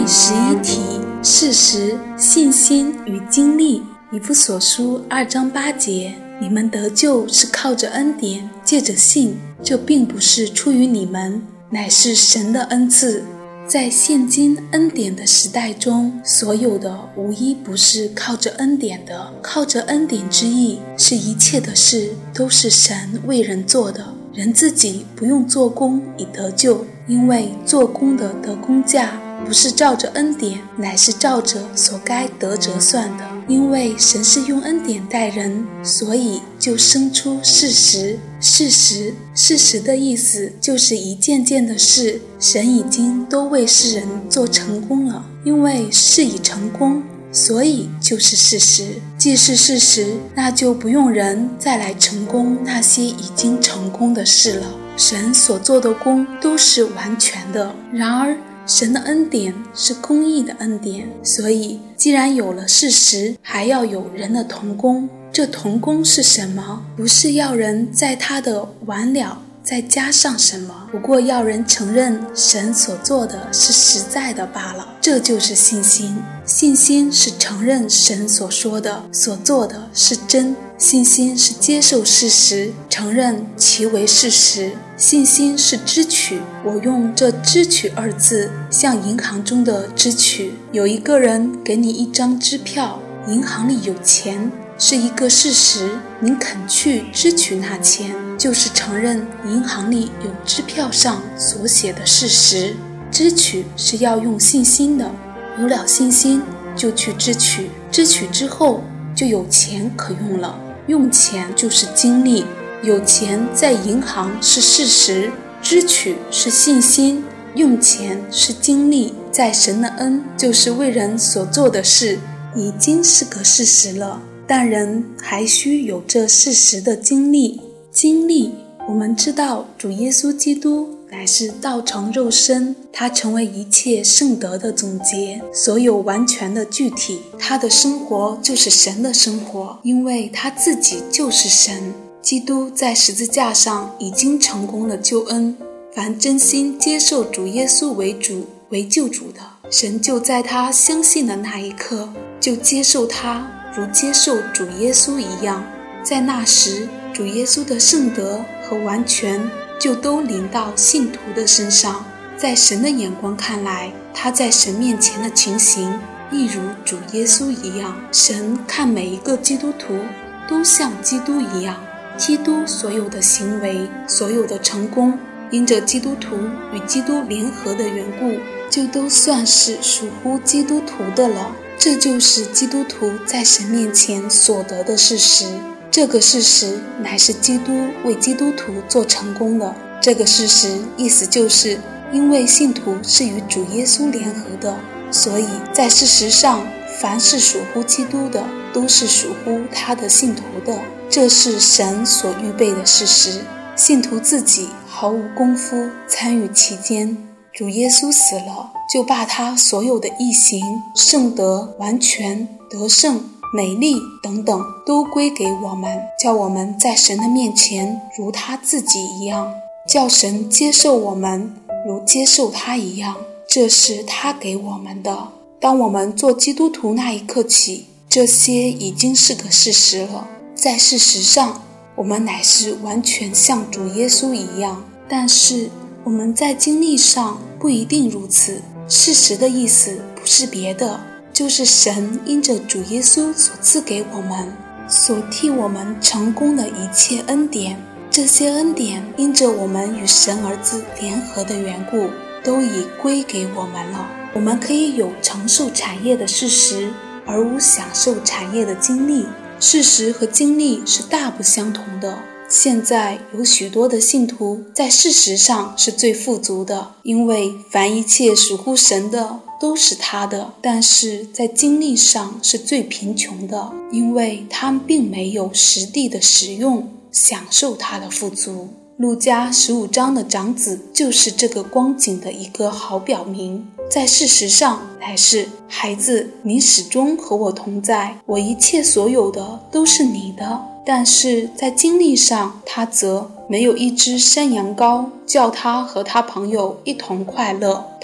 11题，事实、信心与经历。以弗所书2章8节，你们得救是靠着恩典，借着信，这并不是出于你们，乃是神的恩赐。在现今恩典的时代中，所有的无一不是靠着恩典的。靠着恩典之意，是一切的事都是神为人做的，人自己不用做工以得救，因为做工的得工价不是照着恩典，乃是照着所该得折算的。因为神是用恩典待人，所以就生出事实。事实的意思就是一件件的事，神已经都为世人做成功了。因为事已成功，所以就是事实。既是事实，那就不用人再来成功那些已经成功的事了。神所做的工都是完全的。然而神的恩典是公义的恩典，所以既然有了事实，还要有人的同工。这同工是什么？不是要人在他的完了再加上什么，不过要人承认神所做的是实在的罢了。这就是信心。信心是承认神所说的、所做的是真。信心是接受事实，承认其为事实。信心是支取，我用这支取二字，像银行中的支取。有一个人给你一张支票，银行里有钱，是一个事实，您肯去支取那钱，就是承认银行里有支票上所写的事实。支取是要用信心的，有了信心就去支取，支取之后就有钱可用了。用钱就是经历，有钱在银行是事实，支取是信心，用钱是经历。在神的恩，就是为人所做的事，已经是个事实了，但人还需有这事实的经历。我们知道主耶稣基督乃是道成肉身，他成为一切圣德的总结，所有完全的具体。他的生活就是神的生活，因为他自己就是神。基督在十字架上已经成功了救恩，凡真心接受主耶稣为主为救主的，神就在他相信的那一刻就接受他，如接受主耶稣一样。在那时，主耶稣的圣德和完全就都临到信徒的身上。在神的眼光看来，他在神面前的情形亦如主耶稣一样。神看每一个基督徒都像基督一样，基督所有的行为，所有的成功，因着基督徒与基督联合的缘故，就都算是属乎基督徒的了。这就是基督徒在神面前所得的事实。这个事实乃是基督为基督徒做成功的。这个事实意思就是因为信徒是与主耶稣联合的，所以在事实上凡是属乎基督的，都是属乎他的信徒的。这是神所预备的事实，信徒自己毫无功夫参与其间。主耶稣死了，就把他所有的义行、圣德、完全、得胜、美丽等等都归给我们，叫我们在神的面前如他自己一样，叫神接受我们如接受他一样。这是他给我们的。当我们做基督徒那一刻起，这些已经是个事实了。在事实上，我们乃是完全像主耶稣一样，但是我们在经历上不一定如此。事实的意思不是别的，就是神因着主耶稣所赐给我们，所替我们成功的一切恩典。这些恩典因着我们与神儿子联合的缘故，都已归给我们了。我们可以有承受产业的事实，而无享受产业的经历。事实和经历是大不相同的。现在有许多的信徒在事实上是最富足的，因为凡一切属乎神的都是他的，但是在经历上是最贫穷的，因为他们并没有实地的使用享受他的富足。路加15章的长子就是这个光景的一个好表明。在事实上乃是，孩子，你始终和我同在，我一切所有的都是你的。但是在经历上，他则没有一只山羊羔叫他和他朋友一同快乐，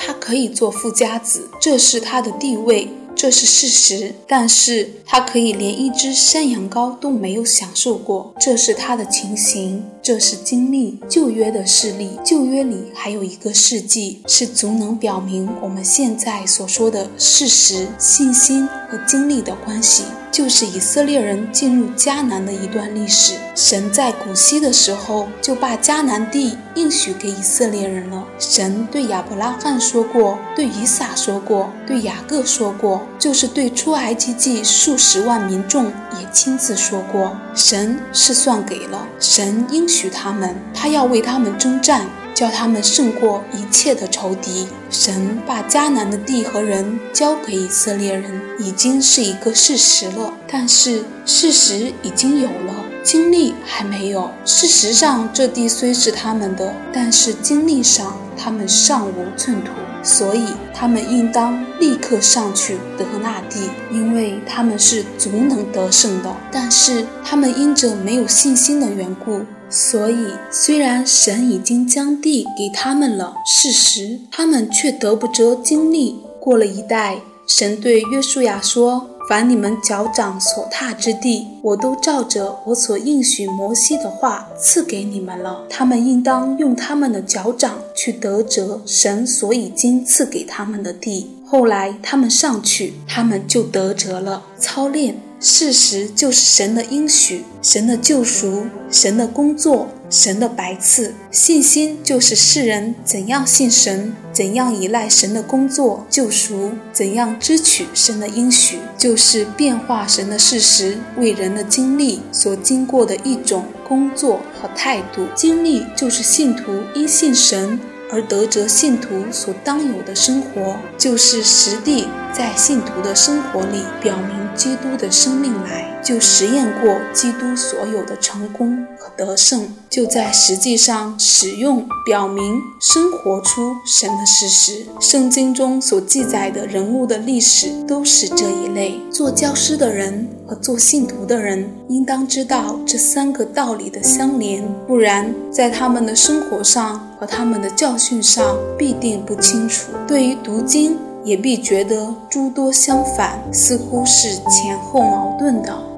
他可以做富家子，这是他的地位，这是事实，但是他可以连一只山羊羔都没有享受过，这是他的情形，这是经历。旧约的事例，旧约里还有一个事迹，是足能表明我们现在所说的事实、信心和经历的关系，就是以色列人进入迦南的一段历史。神在古希的时候就把迦南地应许给以色列人了。神对亚伯拉罕说过，对以撒说过，对雅各说过，就是对出埃及记数十万民众也亲自说过。神是算给了，神应许他们，他要为他们征战，叫他们胜过一切的仇敌。神把迦南的地和人交给以色列人，已经是一个事实了。但是事实已经有了，经历还没有。事实上这地虽是他们的，但是经历上他们尚无寸土，所以他们应当立刻上去得那地，因为他们是足能得胜的。但是他们因着没有信心的缘故，所以虽然神已经将地给他们了，事实他们却得不着经历。过了一代，神对约书亚说，凡你们脚掌所踏之地，我都照着我所应许摩西的话赐给你们了。他们应当用他们的脚掌去得着神所已经赐给他们的地。后来他们上去，他们就得着了。操练事实就是神的应许，神的救赎，神的工作，神的白赐。信心就是世人怎样信神，怎样依赖神的工作救赎，怎样支取神的应许，就是变化神的事实为人的经历所经过的一种工作和态度。经历就是信徒因信神而得着信徒所当有的生活，就是实地在信徒的生活里表明基督的生命来，就实验过基督所有的成功和得胜，就在实际上使用表明生活出神的事实。圣经中所记载的人物的历史都是这一类。做教师的人和做信徒的人应当知道这三个道理的相连，不然在他们的生活上和他们的教训上必定不清楚。对于读经也必觉得诸多相反，似乎是前后矛盾的。